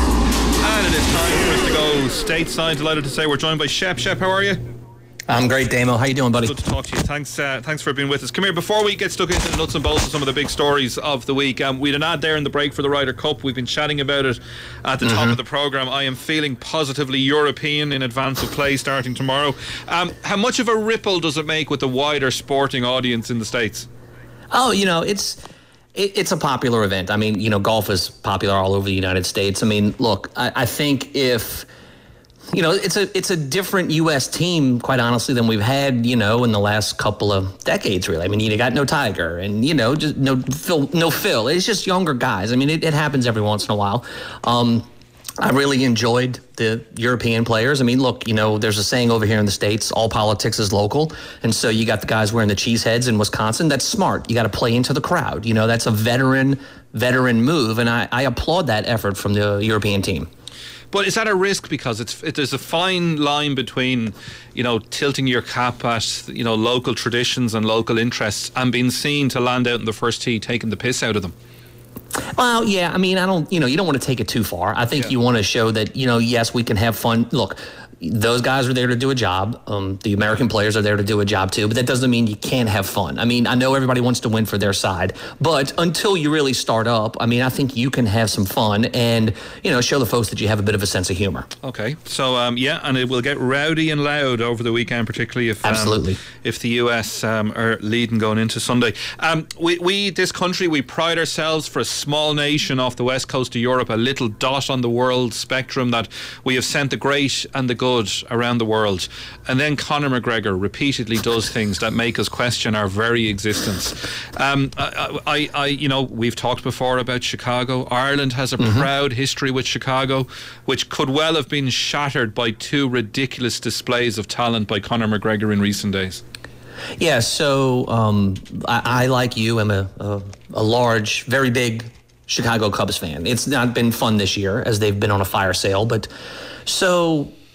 And it is time for us to go stateside. Delighted to say we're joined by Shep. Shep, how are you? I'm great, Damo. How you doing, buddy? Good to talk to you. Thanks uh, thanks for being with us. Come here, before we get stuck into the nuts and bolts of some of the big stories of the week, um, we had an ad there in the break for the Ryder Cup. We've been chatting about it at the mm-hmm. top of the programme. I am feeling positively European in advance of play starting tomorrow. Um, how much of a ripple does it make with the wider sporting audience in the States? Oh, you know, it's it, it's a popular event. I mean, you know, golf is popular all over the United States. I mean, look, I, I think if... You know, it's a it's a different U S team, quite honestly, than we've had, you know, in the last couple of decades, really. I mean, you got no Tiger and, you know, just no Phil. No Phil. It's just younger guys. I mean, it, it happens every once in a while. Um, I really enjoyed the European players. I mean, look, you know, there's a saying over here in the States, all politics is local. And so you got the guys wearing the cheese heads in Wisconsin. That's smart. You got to play into the crowd. You know, that's a veteran, veteran move. And I, I applaud that effort from the European team. But is that a risk? Because it's it, there's a fine line between, you know, tilting your cap at, you know, local traditions and local interests and being seen to land out in the first tee taking the piss out of them. Well, yeah, I mean, I don't, you know, you don't want to take it too far. I think yeah. you want to show that, you know, yes, we can have fun. Look, those guys are there to do a job. Um, the American players are there to do a job too, but that doesn't mean you can't have fun. I mean, I know everybody wants to win for their side, but until you really start up, I mean, I think you can have some fun and, you know, show the folks that you have a bit of a sense of humor. Okay, so um, yeah, and it will get rowdy and loud over the weekend, particularly if um, absolutely if the U S um, are leading going into Sunday. Um, we, we, this country, we pride ourselves for a small nation off the west coast of Europe, a little dot on the world spectrum that we have sent the great and the good around the world, and then Conor McGregor repeatedly does things that make us question our very existence. Um, I, I, I, you know, we've talked before about Chicago. Ireland has a mm-hmm. proud history with Chicago, which could well have been shattered by two ridiculous displays of talent by Conor McGregor in recent days. Yeah, so um, I, I, like you, am a, a, a large, very big Chicago Cubs fan. It's not been fun this year as they've been on a fire sale, but so.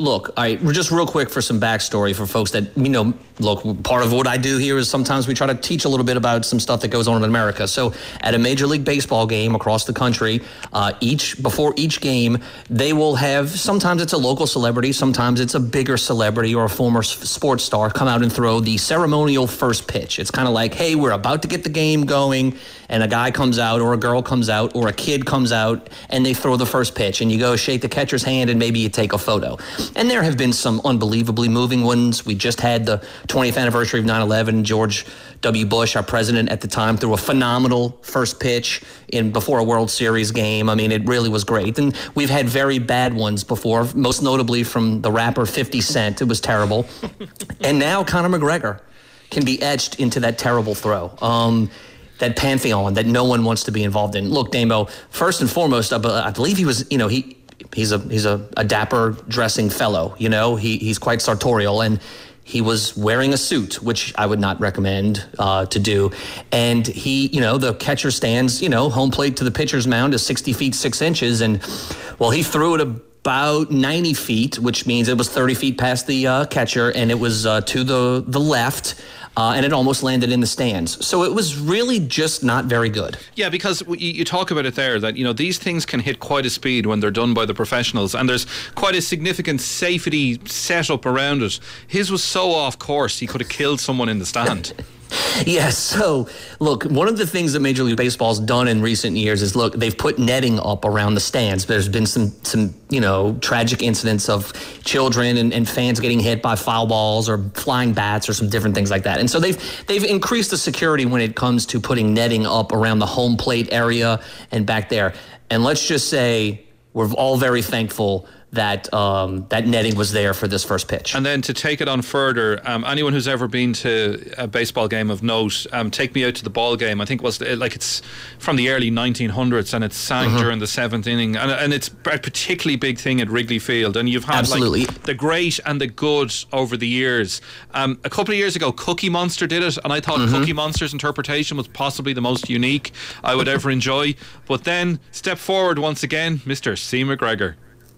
look, I just real quick for some backstory for folks that, you know, look, part of what I do here is sometimes we try to teach a little bit about some stuff that goes on in America. So at a Major League Baseball game across the country, uh, each before each game, they will have, sometimes it's a local celebrity, sometimes it's a bigger celebrity or a former sports star come out and throw the ceremonial first pitch. It's kind of like, hey, we're about to get the game going, and a guy comes out or a girl comes out or a kid comes out and they throw the first pitch, and you go shake the catcher's hand and maybe you take a photo. And there have been some unbelievably moving ones. We just had the twentieth anniversary of nine eleven. George W. Bush, our president at the time, threw a phenomenal first pitch in before a World Series game. I mean, it really was great. And we've had very bad ones before, most notably from the rapper fifty Cent. It was terrible. And now Conor McGregor can be etched into that terrible throw. Um, that pantheon that no one wants to be involved in. Look, Damo, first and foremost, I, I believe he was, you know, he he's a he's a, a dapper dressing fellow, you know, he he's quite sartorial, and he was wearing a suit, which I would not recommend uh, to do. And he, you know, the catcher stands, you know, home plate to the pitcher's mound is sixty feet, six inches. And, well, he threw it about ninety feet, which means it was thirty feet past the uh, catcher, and it was uh, to the, the left. Uh, and it almost landed in the stands. So it was really just not very good. Yeah, because you, you talk about it there, that, you know, these things can hit quite a speed when they're done by the professionals, and there's quite a significant safety setup around it. His was so off course, he could have killed someone in the stand. Yeah, so, look, one of the things that Major League Baseball's done in recent years is, look, they've put netting up around the stands. There's been some, some you know, tragic incidents of children and, and fans getting hit by foul balls or flying bats or some different things like that. And so they've they've increased the security when it comes to putting netting up around the home plate area and back there. And let's just say we're all very thankful that um, that netting was there for this first pitch. And then to take it on further, um, anyone who's ever been to a baseball game of note, um, take me out to the ball game. I think it was like it's from the early nineteen hundreds, and it's sang mm-hmm. during the seventh inning, and, and it's a particularly big thing at Wrigley Field. And you've had Absolutely. like the great and the good over the years. Um, a couple of years ago, Cookie Monster did it, and I thought mm-hmm. Cookie Monster's interpretation was possibly the most unique I would ever enjoy. But then step forward once again, Mister C. McGregor.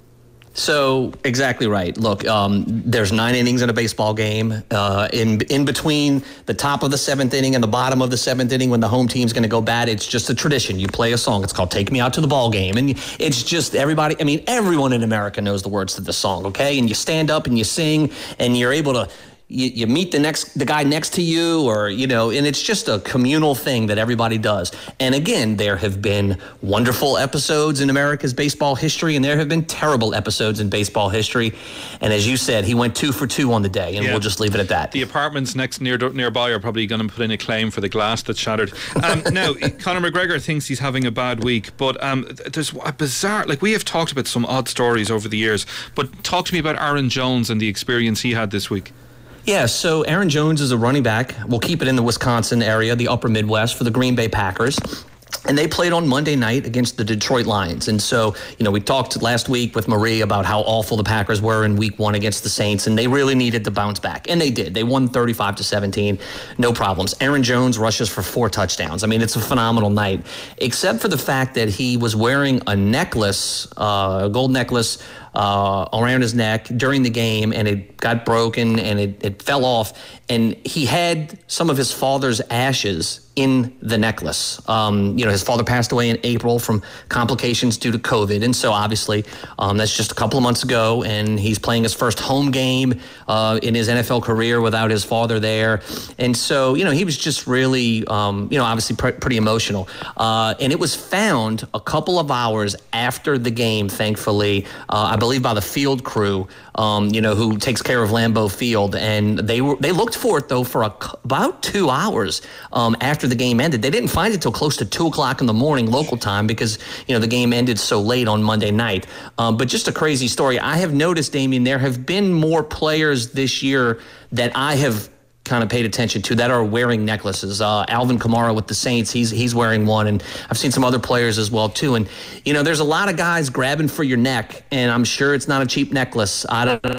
So, exactly right. Look, um, there's nine innings in a baseball game. Uh, in in between the top of the seventh inning and the bottom of the seventh inning, when the home team's going to go bat, it's just a tradition. You play a song. It's called "Take Me Out to the Ball Game," and it's just everybody. I mean, everyone in America knows the words to the song. Okay, and you stand up and you sing, and you're able to. You, you meet the next the guy next to you, or, you know, and it's just a communal thing that everybody does. And again, there have been wonderful episodes in America's baseball history, and there have been terrible episodes in baseball history. And as you said, he went two for two on the day, and yeah. we'll just leave it at that. The apartments next near nearby are probably going to put in a claim for the glass that shattered. Um, now, Conor McGregor thinks he's having a bad week, but um, there's a bizarre, like, we have talked about some odd stories over the years, but talk to me about Aaron Jones and the experience he had this week. Yeah, so Aaron Jones is a running back. We'll keep it in the Wisconsin area, the upper Midwest, for the Green Bay Packers. And they played on Monday night against the Detroit Lions. And so, you know, we talked last week with Marie about how awful the Packers were in week one against the Saints, and they really needed to bounce back. And they did. They won thirty-five to seventeen. No problems. Aaron Jones rushes for four touchdowns. I mean, it's a phenomenal night, except for the fact that he was wearing a necklace, uh, a gold necklace, Uh, around his neck during the game, and it got broken and it, it fell off, and he had some of his father's ashes in the necklace. Um, you know, his father passed away in April from complications due to COVID, and so obviously um, that's just a couple of months ago, and he's playing his first home game uh, in his N F L career without his father there, and so, you know, he was just really, um, you know, obviously pr- pretty emotional, uh, and it was found a couple of hours after the game, thankfully, uh, I believe by the field crew, um, you know, who takes care of Lambeau Field, and they were they looked for it though for a, about two hours um, after the game ended. They didn't find it till close to two o'clock in the morning local time because, you know, the game ended so late on Monday night. Um, but just a crazy story. I have noticed, Damien, there have been more players this year that I have kind of paid attention to that are wearing necklaces. Uh, Alvin Kamara with the Saints, he's he's wearing one, and I've seen some other players as well too. And, you know, there's a lot of guys grabbing for your neck, and I'm sure it's not a cheap necklace. I don't know.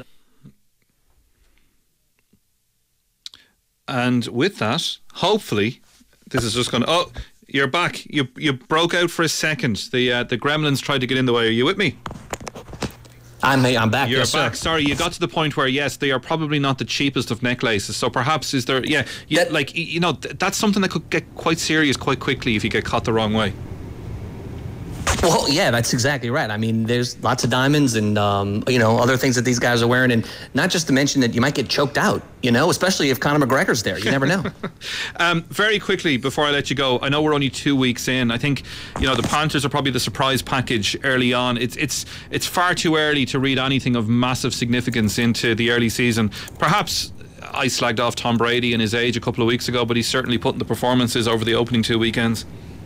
And with that, hopefully, this is just going to... Oh, you're back. You you broke out for a second. The uh, the gremlins tried to get in the way. Are you with me? I'm I'm back. You're yes, back. Sir. Sorry, you got to the point where yes, they are probably not the cheapest of necklaces. So perhaps is there? Yeah, yeah. That, like you know, th- that's something that could get quite serious quite quickly if you get caught the wrong way. Well, yeah, that's exactly right. I mean, there's lots of diamonds and, um, you know, other things that these guys are wearing. And not just to mention that you might get choked out, you know, especially if Conor McGregor's there. You never know. um, very quickly, before I let you go, I know we're only two weeks in. I think, you know, the Panthers are probably the surprise package early on. It's it's it's far too early to read anything of massive significance into the early season. Perhaps I slagged off Tom Brady and his age a couple of weeks ago, but he's certainly putting the performances over the opening two weekends.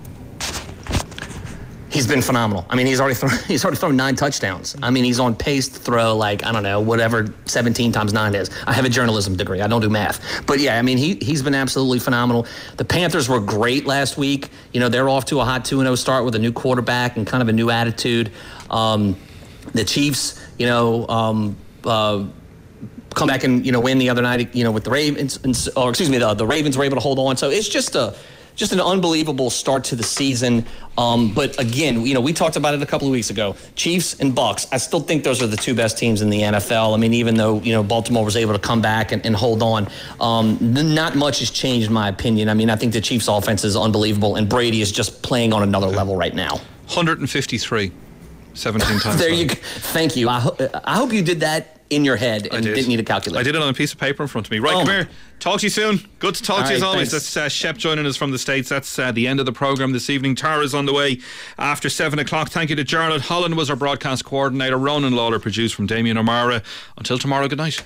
He's been phenomenal. I mean, he's already thrown, he's already thrown nine touchdowns. I mean, he's on pace to throw like, I don't know, whatever seventeen times nine is. I have a journalism degree. I don't do math. But yeah, I mean, he, he's been absolutely phenomenal. The Panthers were great last week. You know, they're off to a hot two and oh start with a new quarterback and kind of a new attitude. Um, the Chiefs, you know, um, uh, come back and, you know, win the other night, you know, with the Ravens, and, or excuse me, the, the Ravens were able to hold on. So it's just a, Just an unbelievable start to the season. Um, but again, you know, we talked about it a couple of weeks ago. Chiefs and Bucks, I still think those are the two best teams in the N F L. I mean, even though, you know, Baltimore was able to come back and, and hold on, um, not much has changed, in my opinion. I mean, I think the Chiefs' offense is unbelievable, and Brady is just playing on another level right now. one hundred fifty-three, seventeen times. There you go. Thank you. I, ho- I hope you did that in your head and did. didn't need a calculator. I did it on a piece of paper in front of me. Right, oh. come here. Talk to you soon. Good to talk All to you as right, always. thanks. That's uh, Shep joining us from the States. That's uh, the end of the programme this evening. Tara's on the way after seven o'clock. Thank you to Jarlath Holland, was our broadcast coordinator. Ronan Lawler produced from Damien O'Mara. Until tomorrow, good night.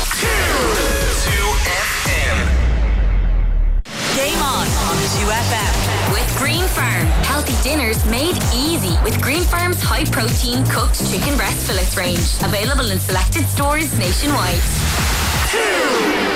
Game on on two F M. With Green Farm. Healthy dinners made easy with Green Farm's high protein cooked chicken breast fillets range. Available in selected stores nationwide.